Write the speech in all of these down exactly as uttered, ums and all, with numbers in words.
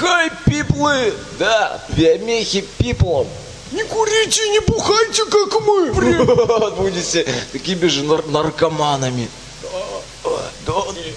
Хай, пиплы! Да, пиамехи пиплом. Не курите, не бухайте, как мы. Вот будете такими же нар наркоманами. Да.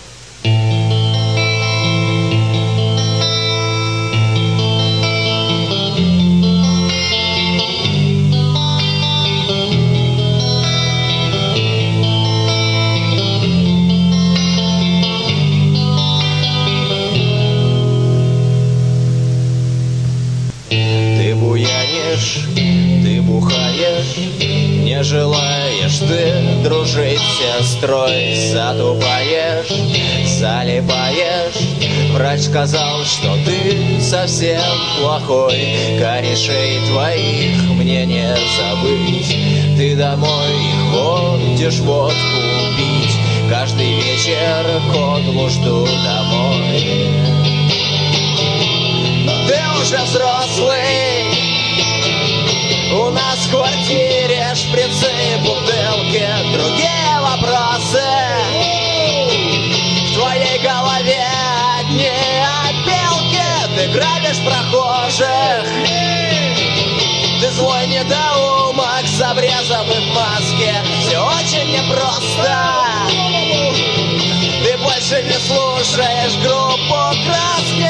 Ты бухаешь, не желаешь ты дружить с сестрой, затупаешь, залипаешь. Врач сказал, что ты совсем плохой, корешей твоих мне не забыть. Ты домой ходишь водку пить, каждый вечер котлу жду домой. Но ты уже взрослый, у нас в квартире шприцы, бутылки, другие вопросы. В твоей голове одни опилки, ты грабишь прохожих. Ты злой недоумок с обрезом и в маске, все очень непросто. Ты больше не слушаешь группу «Краски».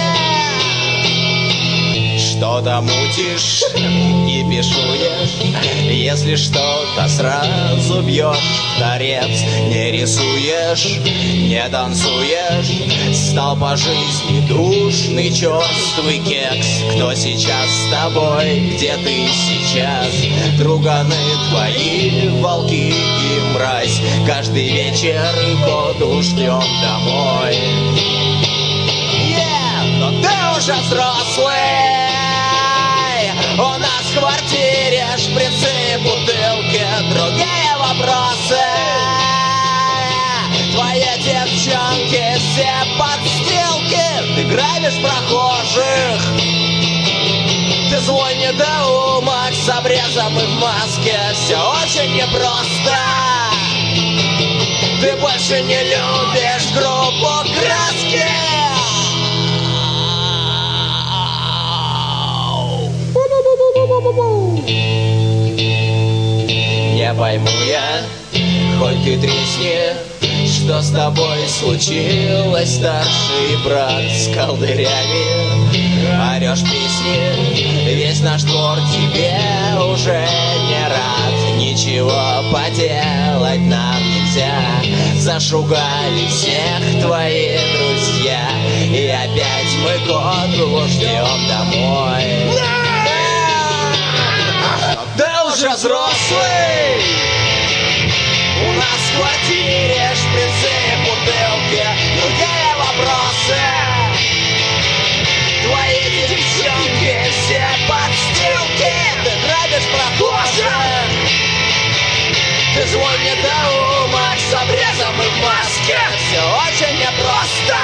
Что-то мутишь и пишуешь, если что-то сразу бьешь в торец. Не рисуешь, не танцуешь, стал по жизни душный черствый кекс. Кто сейчас с тобой, где ты сейчас? Друганы твои, волки и мразь, каждый вечер котлу ждем домой. Yeah, но ты уже взрослый, у нас в квартире шприцы, бутылки, другие вопросы. Твои девчонки все подстилки, ты грабишь прохожих. Ты злой недоумок с обрезом и в маске, все очень непросто. Ты больше не любишь группу «Краски». Не пойму я, хоть ты тресни, что с тобой случилось, старший брат с колдырями. Орешь песни, весь наш двор тебе уже не рад. Ничего поделать нам нельзя, зашугали всех твои друзья. И опять мы котлу ждем домой. Ты уже взрослый, у нас в квартире шприцы, бутылки, другие вопросы. Твои девчонки все подстилки, ты грабишь прохожих. Ты злой недоумок с обрезом и в маске, все очень непросто.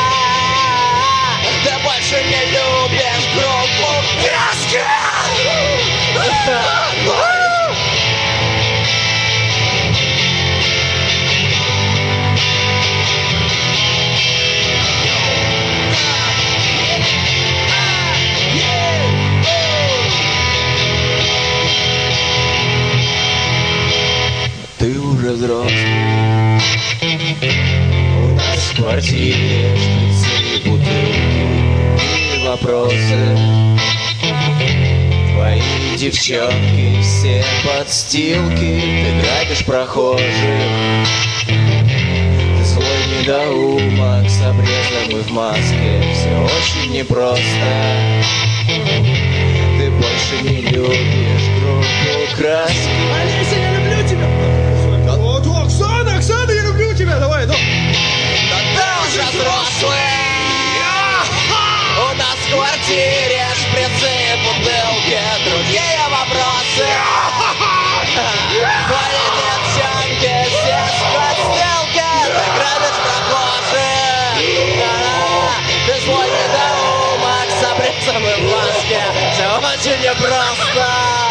Ты больше не любишь группу «Краски». Ты уже взрослый, у нас в квартире шприцы, бутылки и вопросы. Твои девчонки все подстилки, ты грабишь прохожих. Ты злой недоумок с обрезом и в маске, все очень непросто. Ты больше не любишь группу «Краски». Олеся, я люблю тебя. Вот, Оксана, Оксана, я люблю тебя. Давай, ну. Да ты уже взрослый, у нас в квартире шприцы, бутылки, другие вопросы. Твои девчонки все с подстилки, ты грабишь прохожих. Ты злой недоумок с обрезом и в маске, все очень непросто.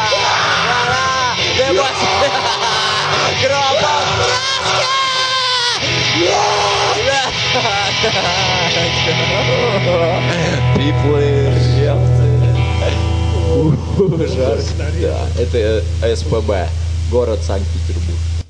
Ты больше группа «Краски». Пиплы, жарко. Да, это СПБ, город Санкт-Петербург.